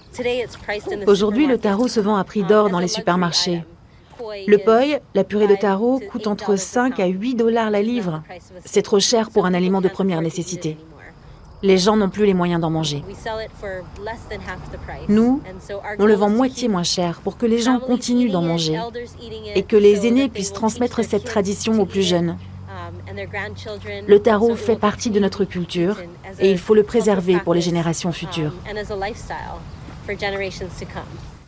Aujourd'hui, le taro se vend à prix d'or dans les supermarchés. Le poi, la purée de taro, coûte entre 5 à 8 dollars la livre. C'est trop cher pour un aliment de première nécessité. Les gens n'ont plus les moyens d'en manger. Nous, on le vend moitié moins cher pour que les gens continuent d'en manger et que les aînés puissent transmettre cette tradition aux plus jeunes. Le taro fait partie de notre culture et il faut le préserver pour les générations futures.